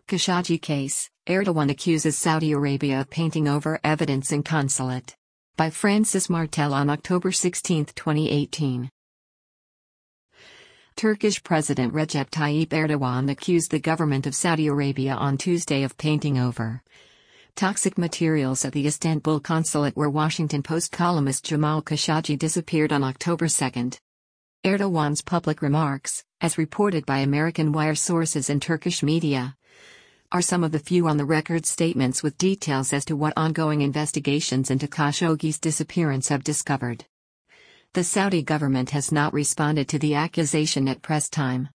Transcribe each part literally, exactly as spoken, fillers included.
Khashoggi case, Erdogan accuses Saudi Arabia of painting over evidence in consulate. By Francis Martel on October sixteenth, twenty eighteen. Turkish President Recep Tayyip Erdogan accused the government of Saudi Arabia on Tuesday of painting over toxic materials at the Istanbul consulate where Washington Post columnist Jamal Khashoggi disappeared on October second. Erdogan's public remarks, as reported by American Wire sources in Turkish media, are some of the few on-the-record statements with details as to what ongoing investigations into Khashoggi's disappearance have discovered. The Saudi government has not responded to the accusation at press time.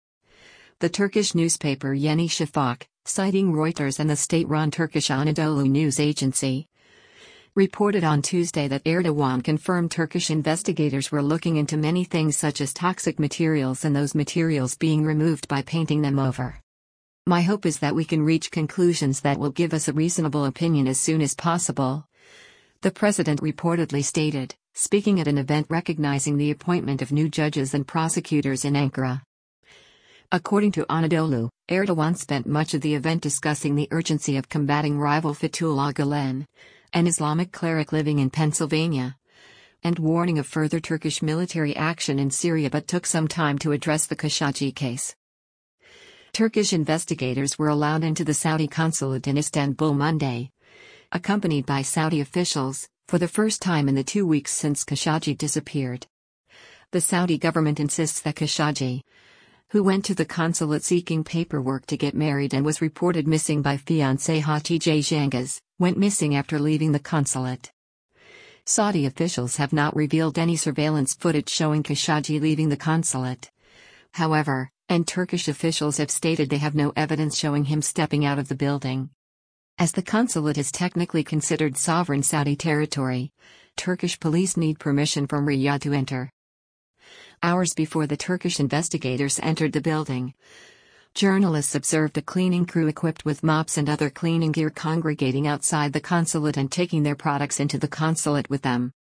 The Turkish newspaper Yeni Shafak, citing Reuters and the state-run Turkish Anadolu news agency, reported on Tuesday that Erdogan confirmed Turkish investigators were looking into many things such as toxic materials and those materials being removed by painting them over. My hope is that we can reach conclusions that will give us a reasonable opinion as soon as possible, the president reportedly stated, speaking at an event recognizing the appointment of new judges and prosecutors in Ankara. According to Anadolu, Erdogan spent much of the event discussing the urgency of combating rival Fethullah Gulen, an Islamic cleric living in Pennsylvania, and warning of further Turkish military action in Syria, but took some time to address the Khashoggi case. Turkish investigators were allowed into the Saudi consulate in Istanbul Monday, accompanied by Saudi officials, for the first time in the two weeks since Khashoggi disappeared. The Saudi government insists that Khashoggi, who went to the consulate seeking paperwork to get married and was reported missing by fiancé Hatice Cengiz, went missing after leaving the consulate. Saudi officials have not revealed any surveillance footage showing Khashoggi leaving the consulate, however, and Turkish officials have stated they have no evidence showing him stepping out of the building. As the consulate is technically considered sovereign Saudi territory, Turkish police need permission from Riyadh to enter. Hours before the Turkish investigators entered the building, journalists observed a cleaning crew equipped with mops and other cleaning gear congregating outside the consulate and taking their products into the consulate with them.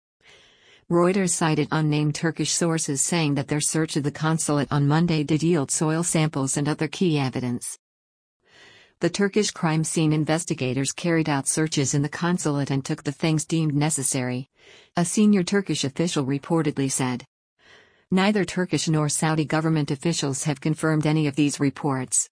Reuters cited unnamed Turkish sources saying that their search of the consulate on Monday did yield soil samples and other key evidence. The Turkish crime scene investigators carried out searches in the consulate and took the things deemed necessary, a senior Turkish official reportedly said. Neither Turkish nor Saudi government officials have confirmed any of these reports.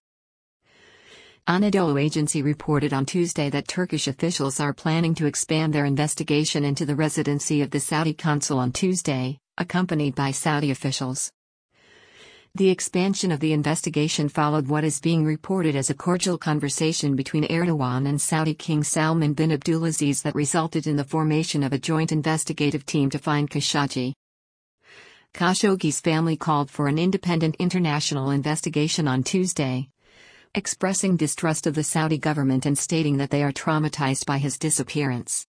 Anadolu agency reported on Tuesday that Turkish officials are planning to expand their investigation into the residency of the Saudi consul on Tuesday, accompanied by Saudi officials. The expansion of the investigation followed what is being reported as a cordial conversation between Erdogan and Saudi King Salman bin Abdulaziz that resulted in the formation of a joint investigative team to find Khashoggi. Khashoggi's family called for an independent international investigation on Tuesday, expressing distrust of the Saudi government and stating that they are traumatized by his disappearance.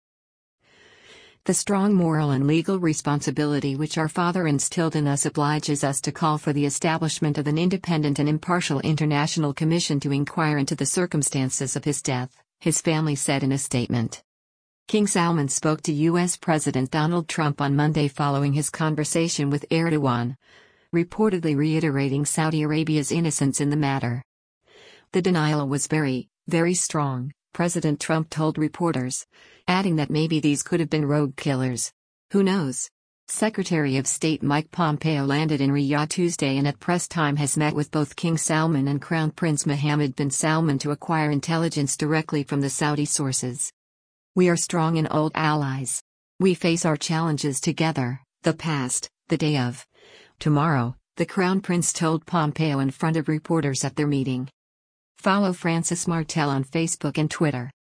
The strong moral and legal responsibility which our father instilled in us obliges us to call for the establishment of an independent and impartial international commission to inquire into the circumstances of his death, his family said in a statement. King Salman spoke to U S President Donald Trump on Monday following his conversation with Erdogan, reportedly reiterating Saudi Arabia's innocence in the matter. The denial was very, very strong, President Trump told reporters, adding that maybe these could have been rogue killers. Who knows? Secretary of State Mike Pompeo landed in Riyadh Tuesday and at press time has met with both King Salman and Crown Prince Mohammed bin Salman to acquire intelligence directly from the Saudi sources. We are strong and old allies. We face our challenges together, the past, the day of tomorrow, the Crown Prince told Pompeo in front of reporters at their meeting. Follow Francis Martel on Facebook and Twitter.